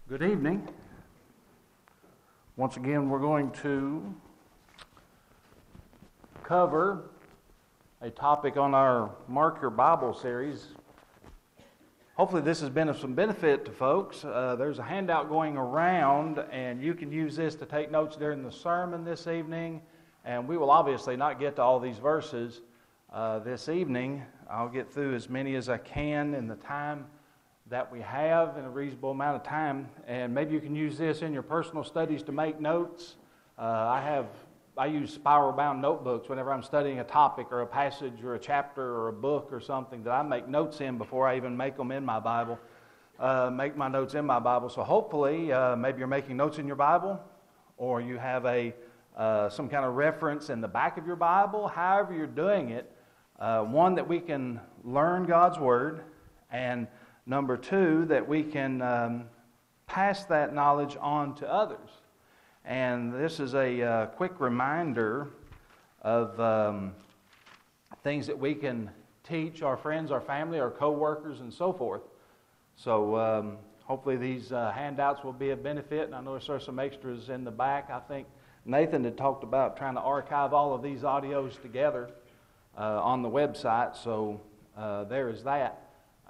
Good evening. Once again, we're going to cover a topic on our Mark Your Bible series. Hopefully this has been of some benefit to folks. There's a handout going around, and you can use this to take notes during the sermon this evening. And we will obviously not get to all these verses this evening. I'll get through as many as I can in the time that we have in a reasonable amount of time, and maybe you can use this in your personal studies to make notes. I use spiral-bound notebooks whenever I'm studying a topic or a passage or a chapter or a book or something that I make notes in before I even make them in my Bible, make my notes in my Bible. So hopefully, maybe you're making notes in your Bible, or you have some kind of reference in the back of your Bible. However you're doing it, one, that we can learn God's Word, and number two, that we can pass that knowledge on to others. And this is a quick reminder of things that we can teach our friends, our family, our co-workers, and so forth. So hopefully these handouts will be of benefit. And I know there's some extras in the back. I think Nathan had talked about trying to archive all of these audios together on the website. So there is that.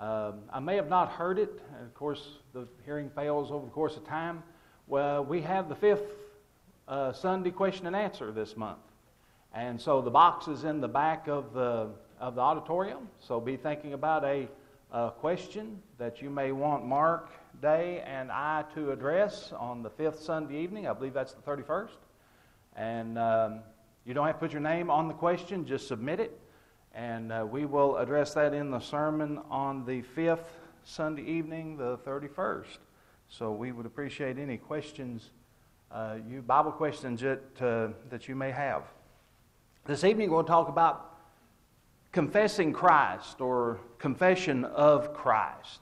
I may have not heard it, and of course the hearing fails over the course of time. Well, we have the fifth Sunday question and answer this month, and so the box is in the back of the auditorium. So be thinking about a question that you may want Mark, Day, and I to address on the fifth Sunday evening. I believe that's the 31st, and you don't have to put your name on the question; just submit it. And we will address that in the sermon on the fifth Sunday evening, the 31st. So we would appreciate any questions, Bible questions that you may have. This evening we'll talk about confessing Christ, or confession of Christ.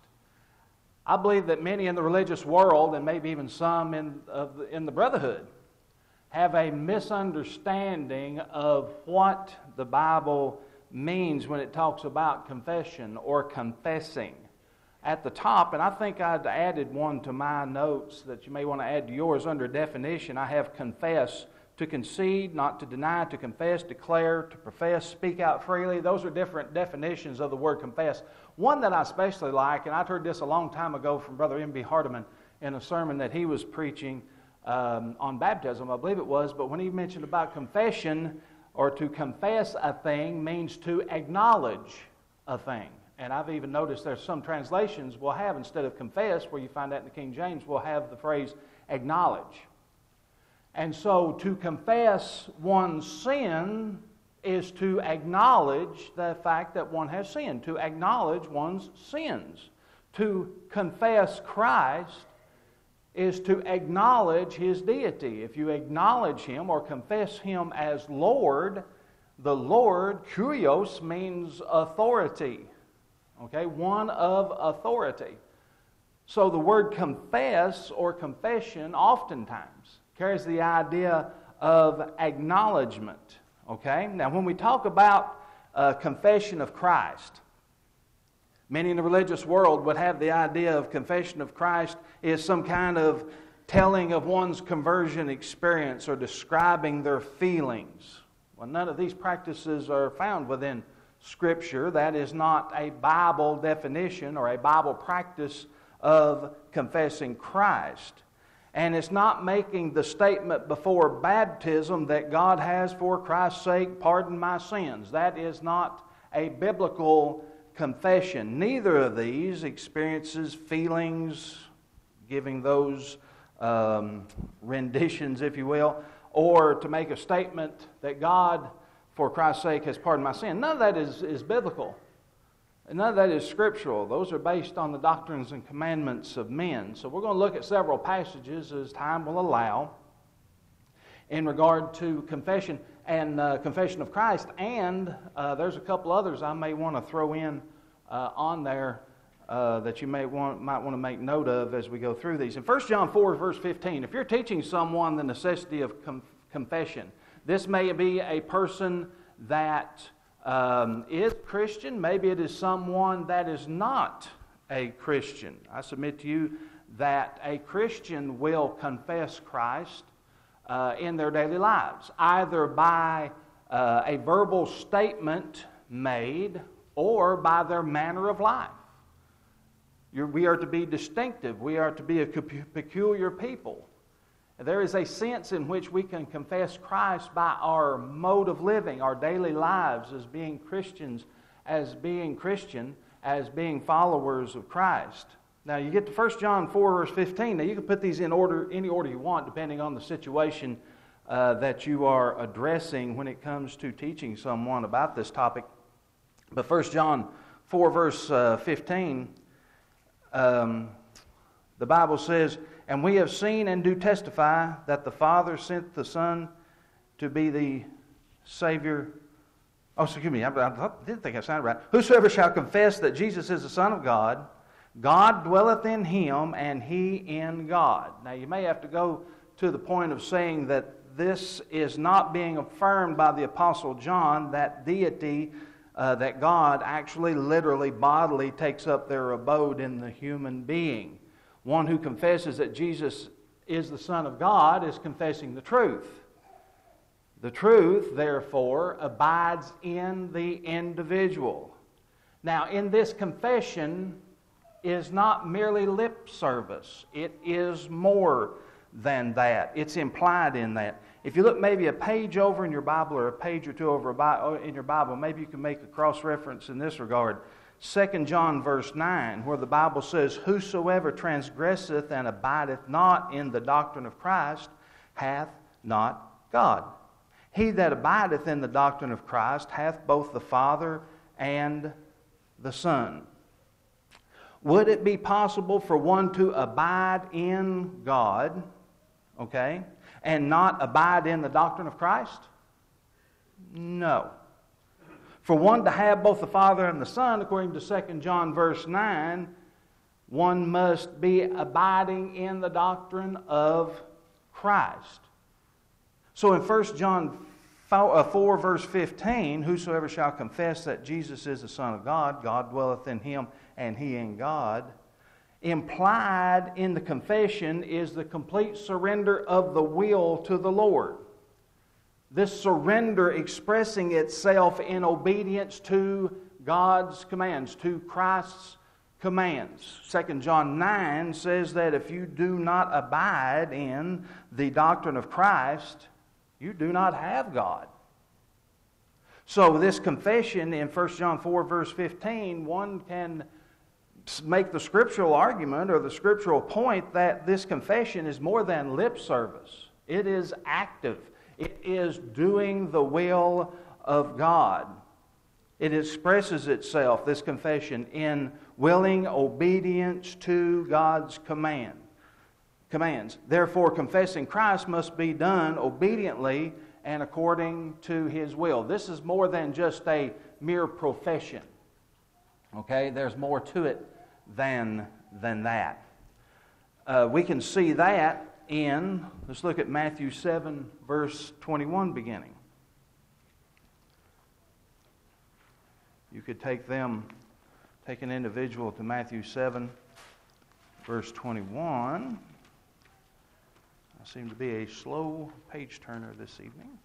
I believe that many in the religious world, and maybe even some in the brotherhood, have a misunderstanding of what the Bible means when it talks about confession or confessing. At the top, and I think I'd added one to my notes that you may want to add to yours under definition, I have confess, to concede, not to deny, to confess, declare, to profess, speak out freely. Those are different definitions of the word confess. One that I especially like, and I've heard this a long time ago from Brother M.B. Hardeman in a sermon that he was preaching on baptism, I believe it was, but when he mentioned about confession, or to confess a thing, means to acknowledge a thing. And I've even noticed there's some translations will have, instead of confess, where you find that in the King James, will have the phrase acknowledge. And so to confess one's sin is to acknowledge the fact that one has sinned, to acknowledge one's sins. To confess Christ is to acknowledge His deity. If you acknowledge Him or confess Him as Lord, the Lord, kurios, means authority. Okay, one of authority. So the word confess or confession oftentimes carries the idea of acknowledgement. Okay, now when we talk about confession of Christ, many in the religious world would have the idea of confession of Christ is some kind of telling of one's conversion experience or describing their feelings. Well, none of these practices are found within Scripture. That is not a Bible definition or a Bible practice of confessing Christ. And it's not making the statement before baptism that God has, for Christ's sake, pardoned my sins. That is not a biblical confession. Neither of these experiences feelings, giving those renditions, if you will, or to make a statement that God, for Christ's sake, has pardoned my sin. None of that is biblical. And none of that is scriptural. Those are based on the doctrines and commandments of men. So we're going to look at several passages as time will allow in regard to confession and confession of Christ. And there's a couple others I may want to throw in on there that you might want to make note of as we go through these. In 1 John 4, verse 15, if you're teaching someone the necessity of confession, this may be a person that is Christian. Maybe it is someone that is not a Christian. I submit to you that a Christian will confess Christ in their daily lives, either by a verbal statement made or by their manner of life. We are to be distinctive. We are to be a peculiar people. There is a sense in which we can confess Christ by our mode of living, our daily lives as being Christians, as being Christian, as being followers of Christ. Now you get to 1 John 4 verse 15. Now you can put these in order, any order you want, depending on the situation that you are addressing when it comes to teaching someone about this topic. But 1 John 4 verse 15, the Bible says, "And we have seen and do testify that the Father sent the Son to be the Savior." Oh, excuse me, I didn't think I sounded right. "Whosoever shall confess that Jesus is the Son of God, God dwelleth in him, and he in God." Now, you may have to go to the point of saying that this is not being affirmed by the Apostle John, that deity, that God actually literally, bodily takes up their abode in the human being. One who confesses that Jesus is the Son of God is confessing the truth. The truth, therefore, abides in the individual. Now, in this confession is not merely lip service. It is more than that. It's implied in that. If you look maybe a page over in your Bible or a page or two over in your Bible, maybe you can make a cross-reference in this regard. 2 John verse 9, where the Bible says, "Whosoever transgresseth and abideth not in the doctrine of Christ hath not God. He that abideth in the doctrine of Christ hath both the Father and the Son." Would it be possible for one to abide in God, okay, and not abide in the doctrine of Christ? No. For one to have both the Father and the Son, according to 2 John verse 9, one must be abiding in the doctrine of Christ. So in 1 John 4 verse 15, "Whosoever shall confess that Jesus is the Son of God, God dwelleth in him, and he in God," implied in the confession is the complete surrender of the will to the Lord. This surrender expressing itself in obedience to God's commands, to Christ's commands. 2 John 9 says that if you do not abide in the doctrine of Christ, you do not have God. So this confession in 1 John 4 verse 15, one can make the scriptural argument or the scriptural point that this confession is more than lip service. It is active. It is doing the will of God. It expresses itself, this confession, in willing obedience to God's commands. Therefore, confessing Christ must be done obediently and according to His will. This is more than just a mere profession. Okay, there's more to it than that. We can see that in, let's look at Matthew 7, verse 21 beginning. You could take an individual to Matthew 7, verse 21. I seem to be a slow page turner this evening.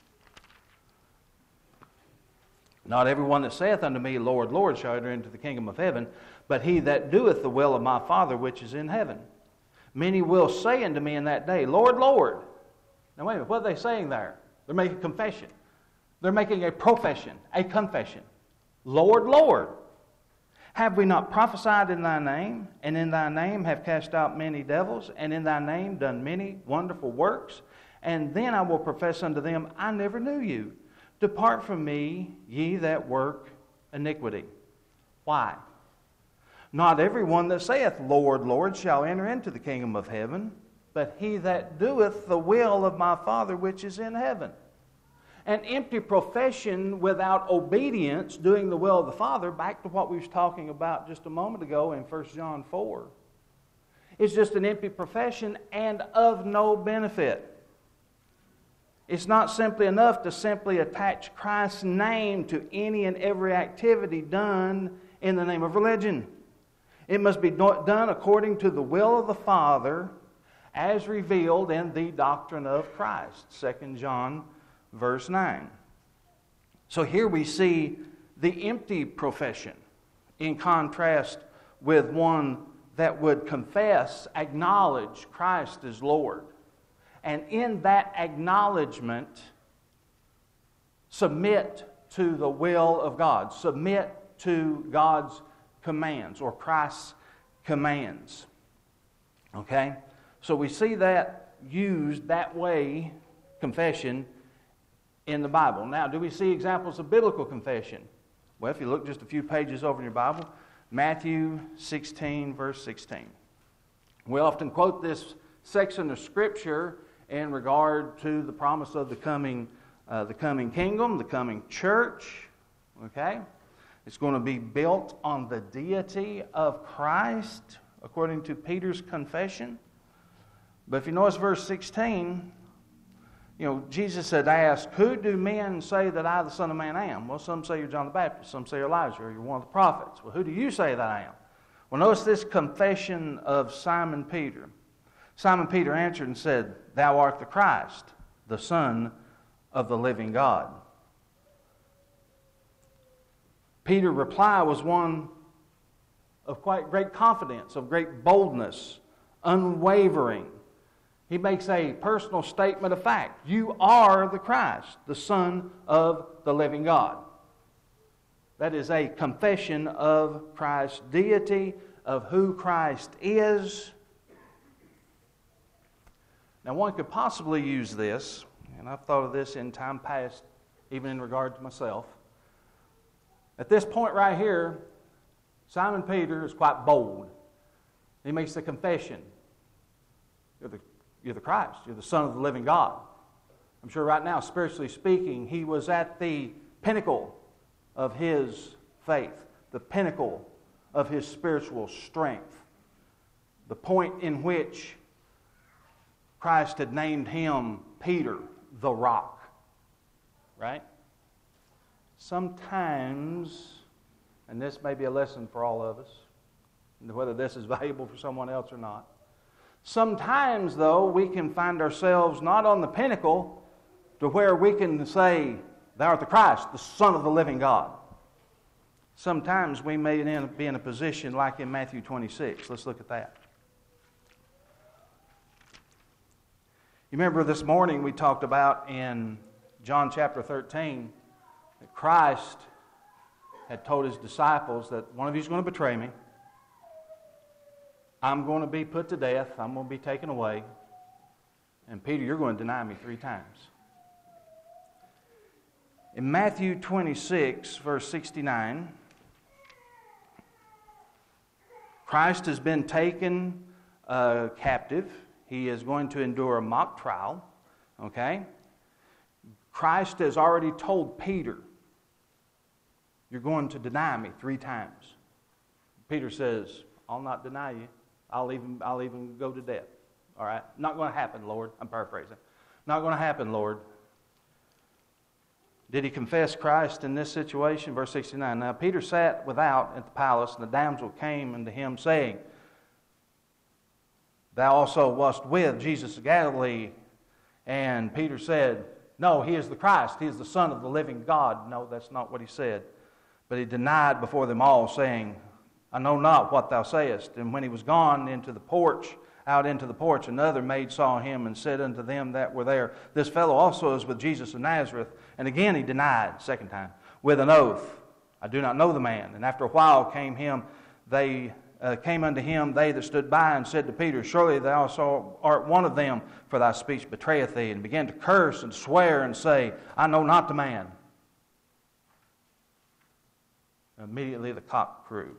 "Not everyone that saith unto me, Lord, Lord, shall enter into the kingdom of heaven, but he that doeth the will of my Father which is in heaven. Many will say unto me in that day, Lord, Lord." Now wait a minute, what are they saying there? They're making a confession. They're making a profession, a confession. "Lord, Lord, have we not prophesied in thy name, and in thy name have cast out many devils, and in thy name done many wonderful works? And then I will profess unto them, I never knew you. Depart from me, ye that work iniquity." Why? "Not every one that saith, Lord, Lord, shall enter into the kingdom of heaven, but he that doeth the will of my Father which is in heaven." An empty profession without obedience, doing the will of the Father, back to what we were talking about just a moment ago in 1 John 4, is just an empty profession and of no benefit. It's not simply enough to simply attach Christ's name to any and every activity done in the name of religion. It must be done according to the will of the Father as revealed in the doctrine of Christ. 2 John verse 9. So here we see the empty profession in contrast with one that would confess, acknowledge Christ as Lord. And in that acknowledgement, submit to the will of God. Submit to God's commands or Christ's commands. Okay? So we see that used that way, confession, in the Bible. Now, do we see examples of biblical confession? Well, if you look just a few pages over in your Bible, Matthew 16, verse 16. We often quote this section of Scripture in regard to the promise of the coming kingdom, the coming church. Okay? It's going to be built on the deity of Christ, according to Peter's confession. But if you notice verse 16, Jesus had asked, who do men say that I, the Son of Man, am? Well, some say you're John the Baptist. Some say you're Elijah, or you're one of the prophets. Well, who do you say that I am? Well, notice this confession of Simon Peter. Simon Peter answered and said, thou art the Christ, the Son of the living God. Peter's reply was one of quite great confidence, of great boldness, unwavering. He makes a personal statement of fact. You are the Christ, the Son of the living God. That is a confession of Christ's deity, of who Christ is. Now, one could possibly use this, and I've thought of this in time past, even in regard to myself. At this point right here, Simon Peter is quite bold. He makes the confession. You're the Christ. You're the Son of the living God. I'm sure right now, spiritually speaking, he was at the pinnacle of his faith, the pinnacle of his spiritual strength, the point in which Christ had named him Peter, the rock. Right? Sometimes, and this may be a lesson for all of us, whether this is valuable for someone else or not, sometimes, though, we can find ourselves not on the pinnacle to where we can say, thou art the Christ, the Son of the living God. Sometimes we may be in a position like in Matthew 26. Let's look at that. You remember this morning we talked about in John chapter 13 that Christ had told his disciples that one of you is going to betray me. I'm going to be put to death. I'm going to be taken away. And Peter, you're going to deny me 3 times. In Matthew 26, verse 69, Christ has been taken captive. He is going to endure a mock trial. Okay? Christ has already told Peter, you're going to deny me 3 times. Peter says, I'll not deny you. I'll even go to death. All right? Not going to happen, Lord. I'm paraphrasing. Not going to happen, Lord. Did he confess Christ in this situation? Verse 69. Now Peter sat without at the palace, and the damsel came unto him, saying, thou also wast with Jesus of Galilee. And Peter said, no, he is the Christ. He is the Son of the living God. No, that's not what he said. But he denied before them all, saying, I know not what thou sayest. And when he was gone out into the porch, another maid saw him and said unto them that were there, this fellow also is with Jesus of Nazareth. And again he denied, 2nd time, with an oath, I do not know the man. And after a while came unto him they that stood by, and said to Peter, surely thou also art one of them, for thy speech betrayeth thee. And began to curse and swear and say, I know not the man. And immediately the cock crew.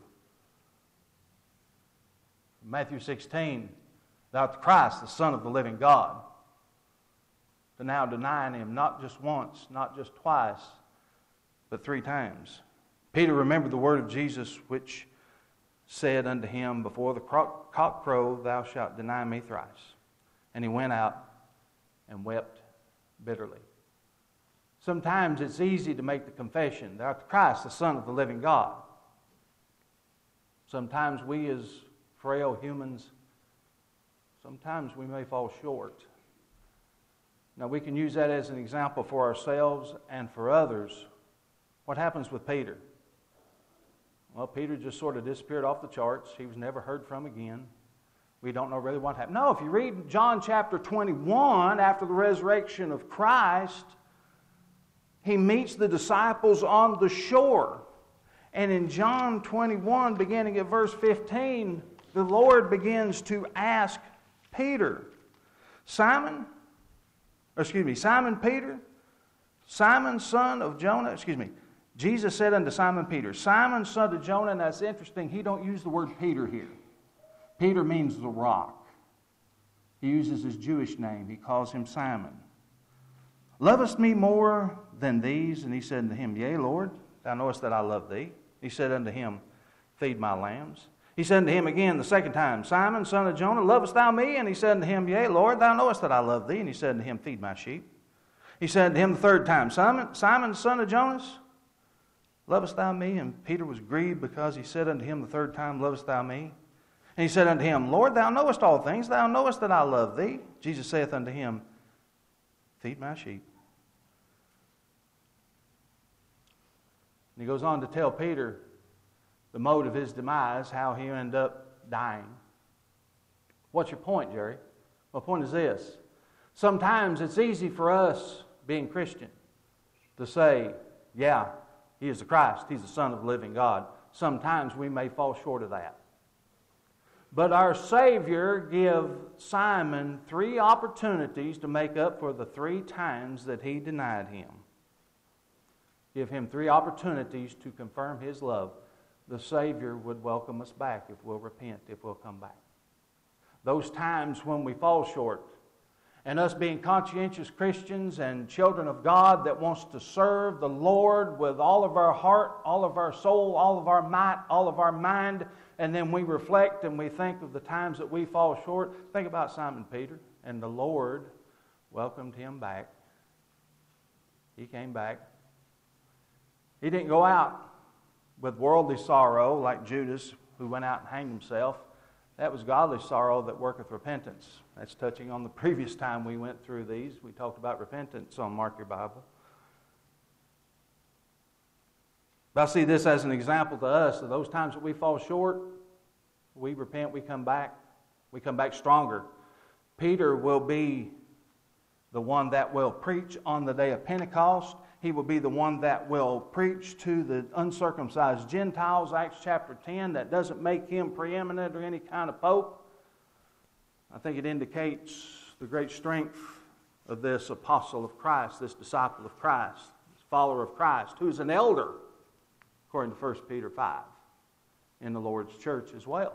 Matthew 16, thou art the Christ, the Son of the living God. To now denying him not just once, not just twice, but 3 times. Peter remembered the word of Jesus, which said unto him, before the cock crow, thou shalt deny me thrice. And he went out and wept bitterly. Sometimes it's easy to make the confession, thou art the Christ, the Son of the living God. Sometimes we as frail humans, sometimes we may fall short. Now we can use that as an example for ourselves and for others. What happens with Peter? Well, Peter just sort of disappeared off the charts. He was never heard from again. We don't know really what happened. No, if you read John chapter 21, after the resurrection of Christ, he meets the disciples on the shore. And in John 21, beginning at verse 15, the Lord begins to ask Peter, Simon Peter, Simon, son of Jonah, Jesus said unto Simon Peter, Simon, son of Jonah, and that's interesting, he don't use the word Peter here. Peter means the rock. He uses his Jewish name. He calls him Simon. Lovest me more than these? And he said unto him, Yea, Lord, thou knowest that I love thee. He said unto him, Feed my lambs. He said unto him again the second time, Simon, son of Jonah, lovest thou me? And he said unto him, Yea, Lord, thou knowest that I love thee. And he said unto him, Feed my sheep. He said unto him the third time, Simon, son of Jonas, lovest thou me? And Peter was grieved because he said unto him the third time, Lovest thou me? And he said unto him, Lord, thou knowest all things. Thou knowest that I love thee. Jesus saith unto him, Feed my sheep. And he goes on to tell Peter the mode of his demise, how he ended up dying. What's your point, Jerry? My point is this. Sometimes it's easy for us, being Christian, to say, yeah, he is the Christ. He's the Son of the living God. Sometimes we may fall short of that. But our Savior gave Simon 3 opportunities to make up for the 3 times that he denied him. Give him 3 opportunities to confirm his love. The Savior would welcome us back if we'll repent, if we'll come back. Those times when we fall short, and us being conscientious Christians and children of God that wants to serve the Lord with all of our heart, all of our soul, all of our might, all of our mind, and then we reflect and we think of the times that we fall short. Think about Simon Peter, and the Lord welcomed him back. He came back. He didn't go out with worldly sorrow like Judas, who went out and hanged himself. That was godly sorrow that worketh repentance. That's touching on the previous time we went through these. We talked about repentance on Mark Your Bible. But I see this as an example to us of those times that we fall short, we repent, we come back stronger. Peter will be the one that will preach on the day of Pentecost. He will be the one that will preach to the uncircumcised Gentiles, Acts chapter 10. That doesn't make him preeminent or any kind of pope. I think it indicates the great strength of this apostle of Christ, this disciple of Christ, this follower of Christ, who's an elder, according to 1 Peter 5, in the Lord's church as well.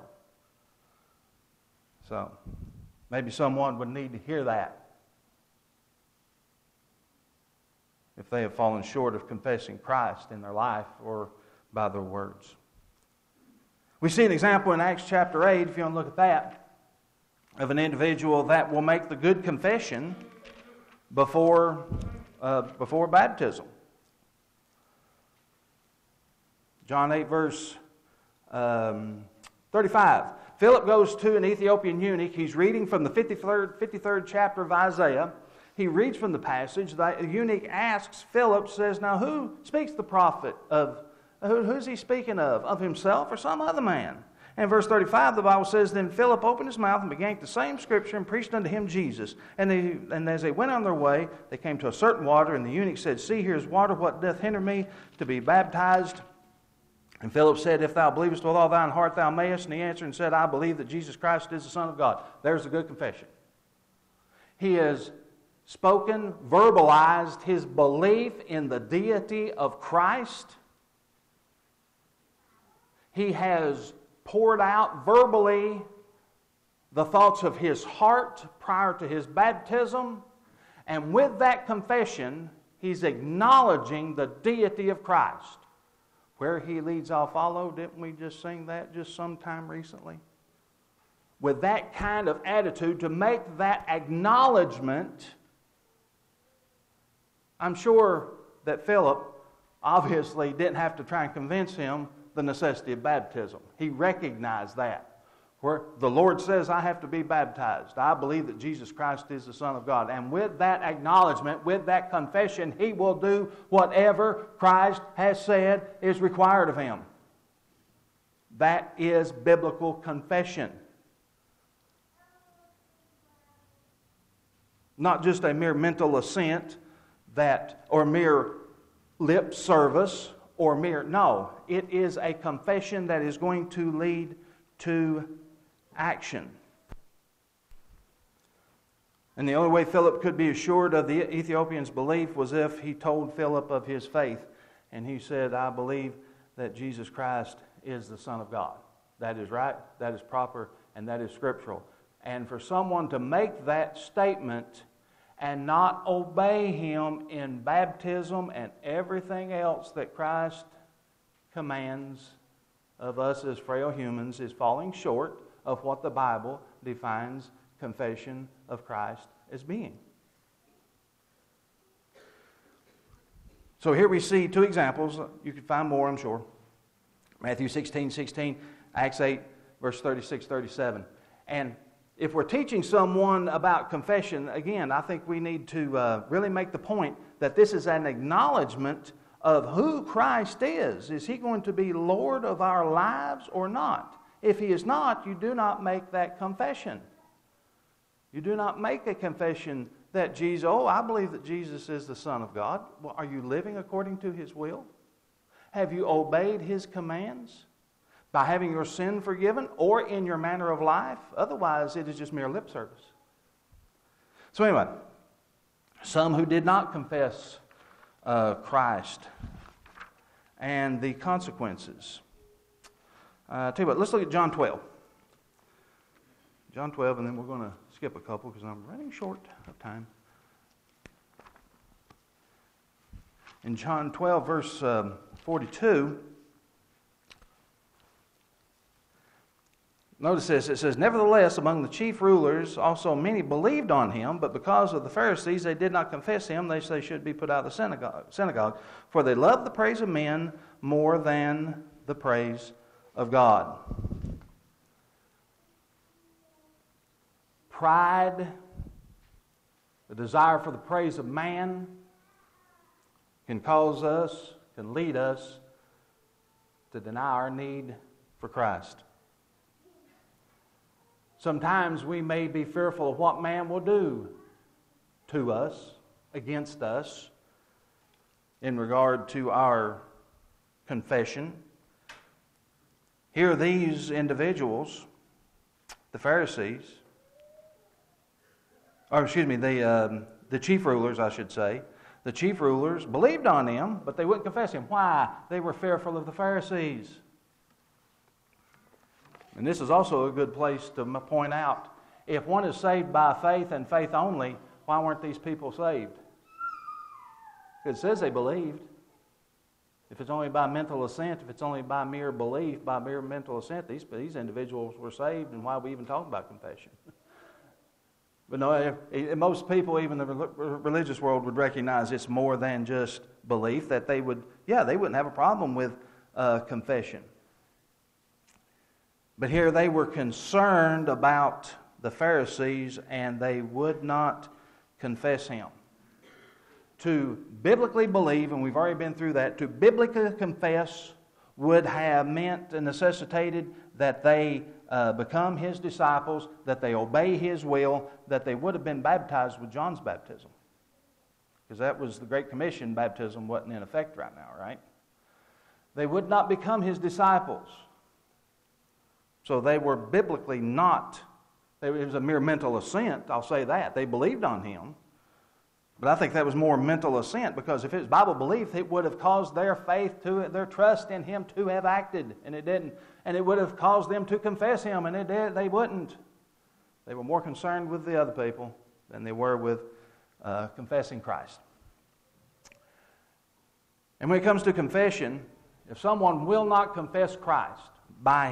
So, maybe someone would need to hear that if they have fallen short of confessing Christ in their life or by their words. We see an example in Acts chapter 8, if you want to look at that, of an individual that will make the good confession before baptism. John 8, verse 35. Philip goes to an Ethiopian eunuch. He's reading from the 53rd chapter of Isaiah. He reads from the passage. The eunuch asks Philip, says, now who speaks the prophet of? Who's he speaking of? Of himself or some other man? And verse 35, the Bible says, then Philip opened his mouth and began the same scripture and preached unto him Jesus. And as they went on their way, they came to a certain water, and the eunuch said, see, here is water. What doth hinder me to be baptized? And Philip said, if thou believest with all thine heart, thou mayest. And he answered and said, I believe that Jesus Christ is the Son of God. There's a good confession. He has spoken, verbalized his belief in the deity of Christ. He has poured out verbally the thoughts of his heart prior to his baptism. And with that confession, he's acknowledging the deity of Christ. Where he leads, I'll follow. Didn't we just sing that just sometime recently? With that kind of attitude, to make that acknowledgement, I'm sure that Philip obviously didn't have to try and convince him the necessity of baptism. He recognized that. Where the Lord says, I have to be baptized. I believe that Jesus Christ is the Son of God. And with that acknowledgement, with that confession, he will do whatever Christ has said is required of him. That is biblical confession. Not just a mere mental assent or mere lip service no. It is a confession that is going to lead to action. And the only way Philip could be assured of the Ethiopian's belief was if he told Philip of his faith. And he said, I believe that Jesus Christ is the Son of God. That is right, that is proper, and that is scriptural. And for someone to make that statement and not obey him in baptism and everything else that Christ commands of us as frail humans is falling short of what the Bible defines confession of Christ as being. So here we see two examples. You can find more, I'm sure. Matthew 16:16, Acts 8, verse 36, 37. And if we're teaching someone about confession, again, I think we need to really make the point that this is an acknowledgement of who Christ is. Is he going to be Lord of our lives or not? If he is not, you do not make that confession. You do not make a confession that Jesus, I believe that Jesus is the Son of God. Well, are you living according to his will? Have you obeyed his commands by having your sin forgiven or in your manner of life? Otherwise, it is just mere lip service. So anyway, some who did not confess Christ and the consequences. Tell you what, let's look at John 12. John 12, and then we're going to skip a couple because I'm running short of time. In John 12, verse 42, notice this. It says, Nevertheless, among the chief rulers also many believed on him, but because of the Pharisees they did not confess him, lest they should be put out of the synagogue. For they loved the praise of men more than the praise of God. Pride, the desire for the praise of man, can lead us to deny our need for Christ. Sometimes we may be fearful of what man will do to us, against us, in regard to our confession. Here are these individuals, the Pharisees, the chief rulers, I should say. The chief rulers believed on him, but they wouldn't confess him. Why? They were fearful of the Pharisees. And this is also a good place to point out, if one is saved by faith and faith only, why weren't these people saved? It says they believed. If it's only by mental assent, if it's only by mere belief, by mere mental assent, these individuals were saved, and why are we even talking about confession? But no, most people, even the religious world, would recognize it's more than just belief, that they wouldn't have a problem with confession. But here they were concerned about the Pharisees, and they would not confess him. To biblically believe, and we've already been through that, to biblically confess would have meant and necessitated that they become his disciples, that they obey his will, that they would have been baptized with John's baptism. Because that was the Great Commission. Baptism wasn't in effect right now, right? They would not become his disciples. So they were biblically not, it was a mere mental assent, I'll say that. They believed on him. But I think that was more mental assent, because if it was Bible belief, it would have caused their faith their trust in him to have acted, and it didn't. And it would have caused them to confess him, and it did. They wouldn't. They were more concerned with the other people than they were with confessing Christ. And when it comes to confession, if someone will not confess Christ by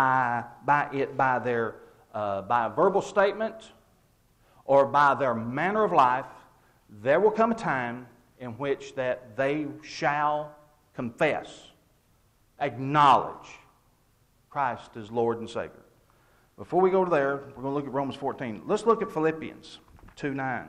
a verbal statement or by their manner of life, there will come a time in which that they shall confess acknowledge Christ as Lord and Savior. Before we go to there, we're going to look at Romans 14. Let's look at Philippians 2:9.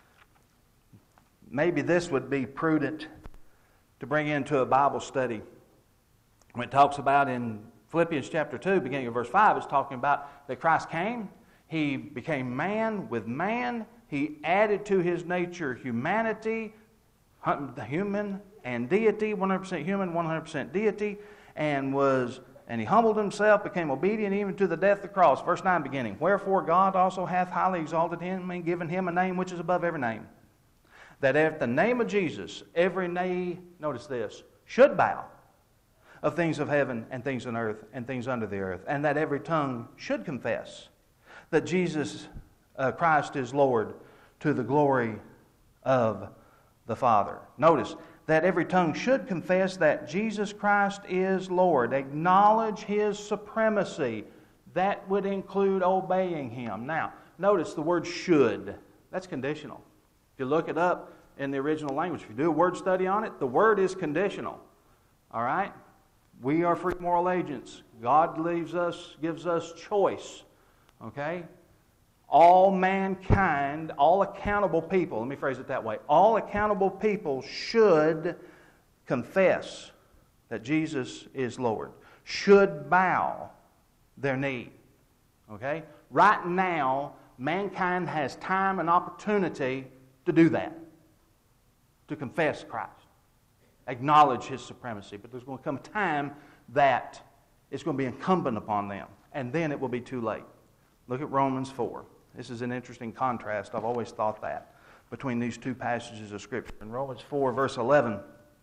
Maybe this would be prudent to bring into a Bible study. When it talks about in Philippians chapter 2, beginning of verse 5, it's talking about that Christ came. He became man with man. He added to his nature humanity, human and deity, 100% human, 100% deity, and he humbled himself, became obedient even to the death of the cross. Verse 9 beginning, wherefore God also hath highly exalted him and given him a name which is above every name, that at the name of Jesus every knee, notice this, should bow, of things of heaven and things on earth and things under the earth, and that every tongue should confess that Jesus Christ is Lord, to the glory of the Father. Notice that every tongue should confess that Jesus Christ is Lord. Acknowledge His supremacy. That would include obeying Him. Now, notice the word should. That's conditional. If you look it up in the original language, if you do a word study on it, the word is conditional. All right? We are free moral agents. God gives us choice. Okay? All mankind, all accountable people, let me phrase it that way, all accountable people should confess that Jesus is Lord, should bow their knee. Okay? Right now, mankind has time and opportunity to do that, to confess Christ, acknowledge His supremacy. But there's going to come a time that it's going to be incumbent upon them, and then it will be too late. Look at Romans 4. This is an interesting contrast. I've always thought that between these two passages of Scripture. In Romans 4, verse 11,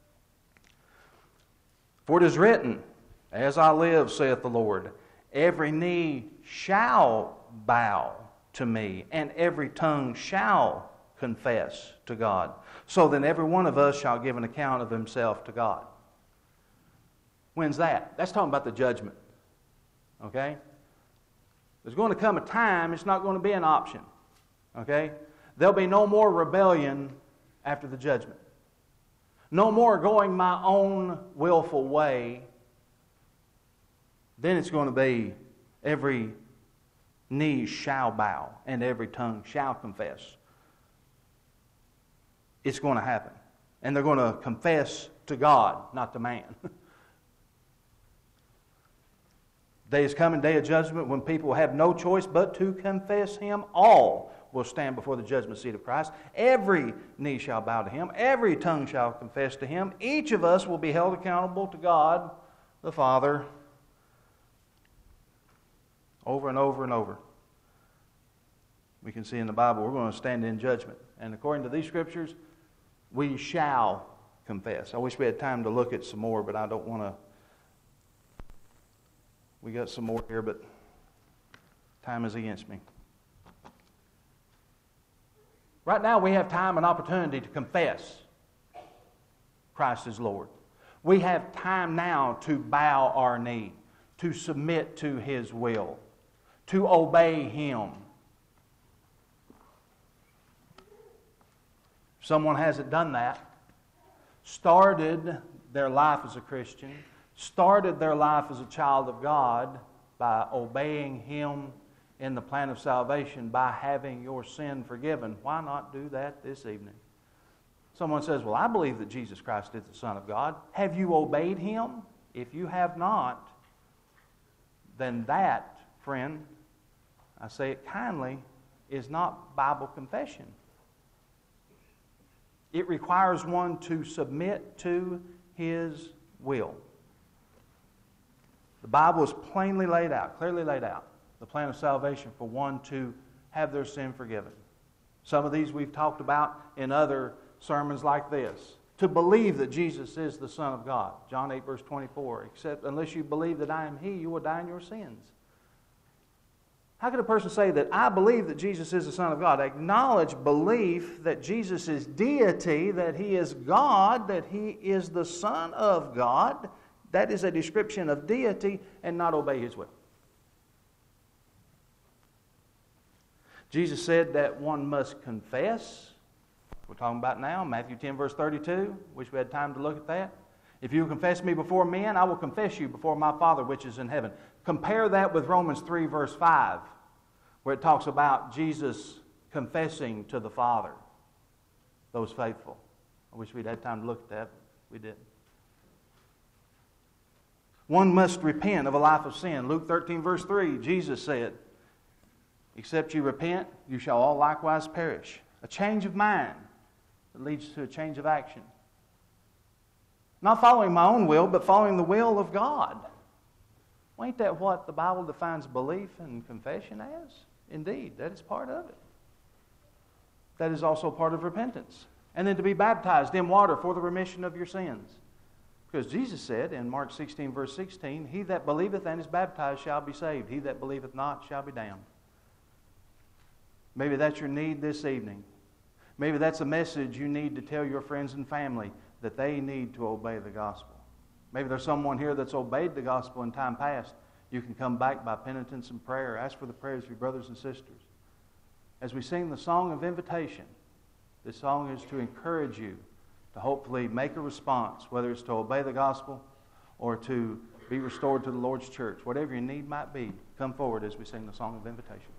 for it is written, as I live, saith the Lord, every knee shall bow to me, and every tongue shall confess to God. So then every one of us shall give an account of himself to God. When's that? That's talking about the judgment. Okay? There's going to come a time it's not going to be an option. Okay? There'll be no more rebellion after the judgment. No more going my own willful way. Then it's going to be every knee shall bow and every tongue shall confess. It's going to happen. And they're going to confess to God, not to man. Day is coming, day of judgment, when people have no choice but to confess Him. All will stand before the judgment seat of Christ. Every knee shall bow to Him. Every tongue shall confess to Him. Each of us will be held accountable to God, the Father, over and over and over. We can see in the Bible we're going to stand in judgment. And according to these Scriptures, we shall confess. I wish we had time to look at some more, but I don't want to. We got some more here, but time is against me. Right now we have time and opportunity to confess Christ is Lord. We have time now to bow our knee, to submit to His will, to obey Him. If someone hasn't done that, started their life as a Christian, started their life as a child of God by obeying Him in the plan of salvation, by having your sin forgiven, why not do that this evening? Someone says, well, I believe that Jesus Christ is the Son of God. Have you obeyed Him? If you have not, then that, friend, I say it kindly, is not Bible confession. It requires one to submit to His will. The Bible is plainly laid out, clearly laid out, the plan of salvation for one to have their sin forgiven. Some of these we've talked about in other sermons like this. To believe that Jesus is the Son of God. John 8, verse 24. Except unless you believe that I am He, you will die in your sins. How can a person say that I believe that Jesus is the Son of God? Acknowledge belief that Jesus is deity, that He is God, that He is the Son of God. That is a description of deity, and not obey His will. Jesus said that one must confess. We're talking about now, Matthew 10, verse 32. Wish we had time to look at that. If you confess me before men, I will confess you before my Father which is in heaven. Compare that with Romans 3, verse 5, where it talks about Jesus confessing to the Father, those faithful. I wish we'd had time to look at that, but we didn't. One must repent of a life of sin. Luke 13, verse 3, Jesus said, except you repent, you shall all likewise perish. A change of mind that leads to a change of action. Not following my own will, but following the will of God. Well, ain't that what the Bible defines belief and confession as? Indeed, that is part of it. That is also part of repentance. And then to be baptized in water for the remission of your sins. Because Jesus said in Mark 16, verse 16, he that believeth and is baptized shall be saved. He that believeth not shall be damned. Maybe that's your need this evening. Maybe that's a message you need to tell your friends and family, that they need to obey the gospel. Maybe there's someone here that's obeyed the gospel in time past. You can come back by penitence and prayer. Ask for the prayers of your brothers and sisters. As we sing the song of invitation, this song is to encourage you to hopefully make a response, whether it's to obey the gospel or to be restored to the Lord's church. Whatever your need might be, come forward as we sing the song of invitation.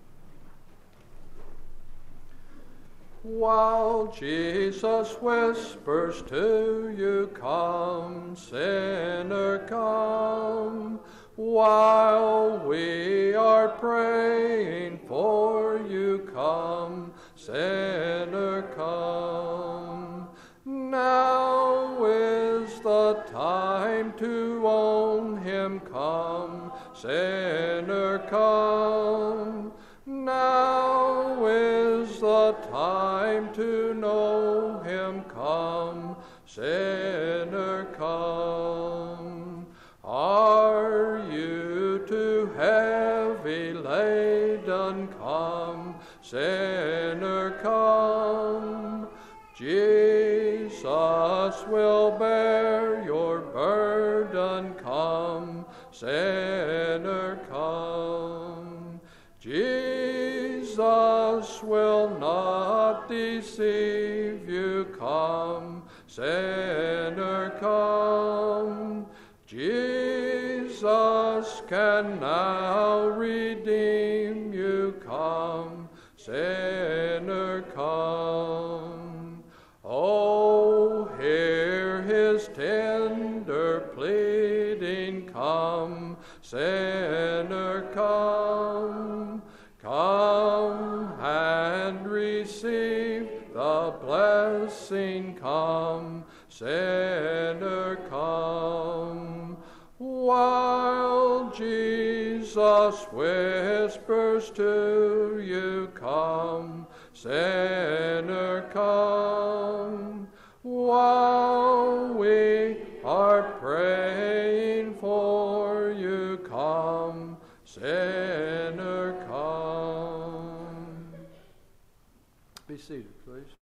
While Jesus whispers to you, come, sinner, come. While we are praying for you, come, sinner, come. Now is the time to own him, come, sinner, come. Now is the time to know him, come, sinner, come. Are you too heavy laden, come, sinner, come. Jesus will bear your burden, come, sinner, come. Jesus will not deceive you, come, sinner, come. Jesus can now redeem you, come, sinner, come. Oh, hear his tender pleading, come, sinner, come. Come and receive the blessing, come, sinner, come. While Jesus whispers to you, come, sinner, come. While we are praying for you, come, sinner, come. Be seated, please.